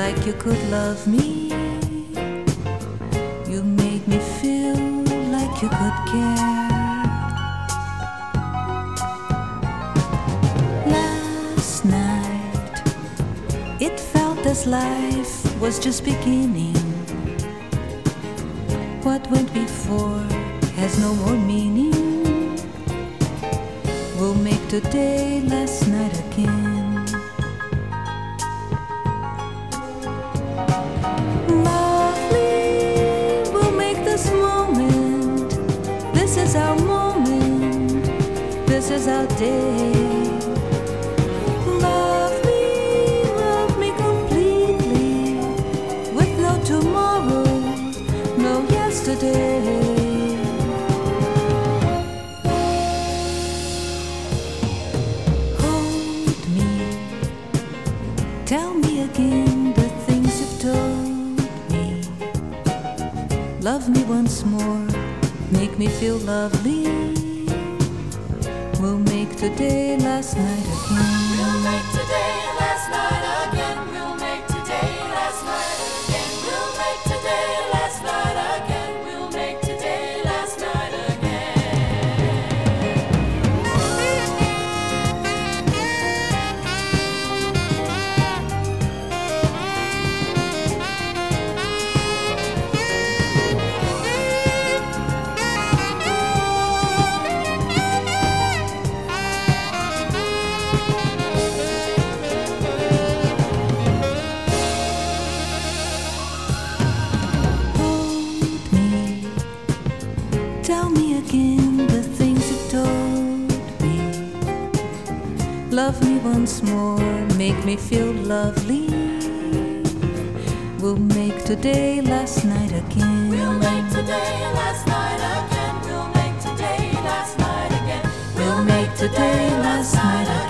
like you could love me. You made me feel like you could care. Last night, it felt as life was just beginning. What went before has no more meaning. We'll make today last night again. Lovely, we'll make this moment. This is our moment. This is our day. Love me completely, with no tomorrow, no yesterday. Hold me, tell me again the things you've told me. Love me once more, make me feel lovely. We'll make today last night again. We'll make today last night again. We'll make today last night again. We'll make today last night again. We'll make today last night Tell me again the things you've told me. Love me once more, make me feel lovely. We'll make today last night again. We'll make today last night again. We'll make today last night again. We'll make today last night again.